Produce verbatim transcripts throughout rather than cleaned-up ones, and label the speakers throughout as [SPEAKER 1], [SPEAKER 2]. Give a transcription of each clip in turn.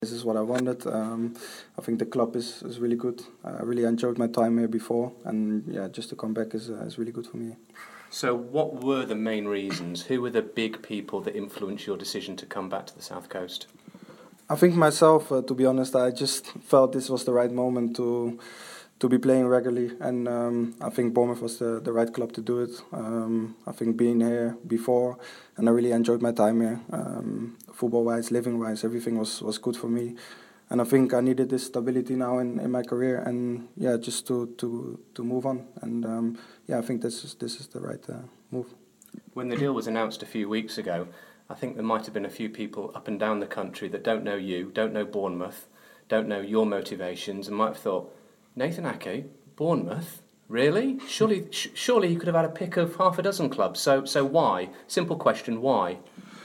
[SPEAKER 1] This is what I wanted. Um, I think the club is, is really good. I really enjoyed my time here before, and yeah, just to come back is uh, is really good for me.
[SPEAKER 2] So what were the main reasons? Who were the big people that influenced your decision to come back to the South Coast?
[SPEAKER 1] I think myself, uh, to be honest, I just felt this was the right moment to to be playing regularly, and um, I think Bournemouth was the, the right club to do it. Um, I think being here before, and I really enjoyed my time here. Um, football-wise, living-wise, everything was, was good for me, and I think I needed this stability now in, in my career, and yeah, just to to, to move on. And um, yeah, I think this is this is the right uh, move.
[SPEAKER 2] When the deal was announced a few weeks ago, I think there might have been a few people up and down the country that don't know you, don't know Bournemouth, don't know your motivations, and might have thought, Nathan Ake, Bournemouth, really? Surely, sh- surely he could have had a pick of half a dozen clubs. So, so why? Simple question: why?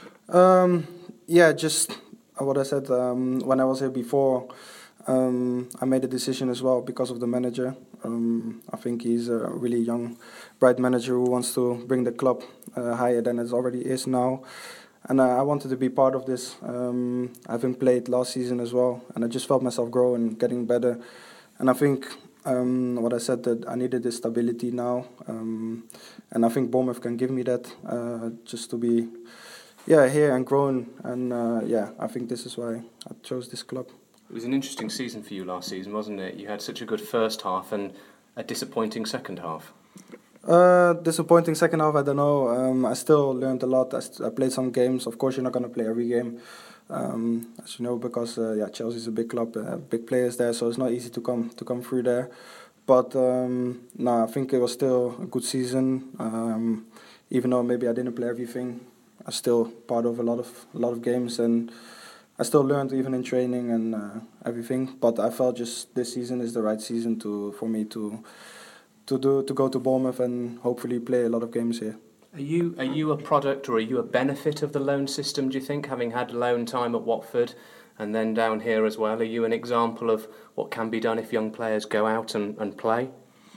[SPEAKER 1] Um, yeah, just uh, what I said um, when I was here before. Um, I made a decision as well because of the manager. Um, I think he's a really young, bright manager who wants to bring the club uh, higher than it already is now. And uh, I wanted to be part of this. Um, I haven't played last season as well, and I just felt myself grow and getting better. And I think um, what I said, that I needed this stability now, um, and I think Bournemouth can give me that, uh, just to be, yeah, here and growing. And uh, yeah, I think this is why I chose this club.
[SPEAKER 2] It was an interesting season for you last season, wasn't it? You had such a good first half and a disappointing second half.
[SPEAKER 1] Uh, disappointing second half, I don't know. Um, I still learned a lot. I, st- I played some games. Of course, you're not going to play every game, um, as you know, because uh, yeah, Chelsea's a big club, uh, big players there, so it's not easy to come to come through there. But um, no, I think it was still a good season. Um, even though maybe I didn't play everything, I still part of a lot of a lot of games, and I still learned even in training and uh, everything. But I felt just this season is the right season to for me to. to do to go to Bournemouth and hopefully play a lot of games here.
[SPEAKER 2] Are you are you a product or are you a benefit of the loan system, do you think, having had loan time at Watford and then down here as well? Are you an example of what can be done if young players go out and, and play?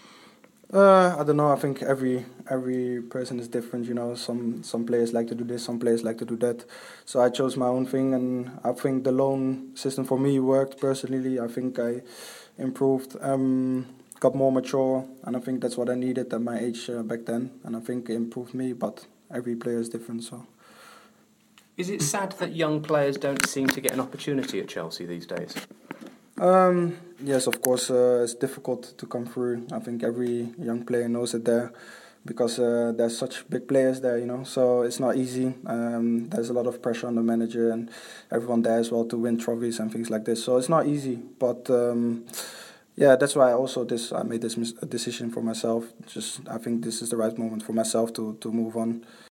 [SPEAKER 1] Uh, I don't know. I think every every person is different. You know, some some players like to do this, some players like to do that. So I chose my own thing, and I think the loan system for me worked personally. I think I improved, um, got more mature, and I think that's what I needed at my age uh, back then. And I think it improved me. But every player is different, so.
[SPEAKER 2] Is it sad that young players don't seem to get an opportunity at Chelsea these days?
[SPEAKER 1] Um, yes, of course, uh, it's difficult to come through. I think every young player knows it there, because uh, there's such big players there, you know. So it's not easy. Um, there's a lot of pressure on the manager and everyone there as well to win trophies and things like this. So it's not easy. But um, yeah, that's why I also this I made this mis- decision for myself. Just I think this is the right moment for myself to to move on.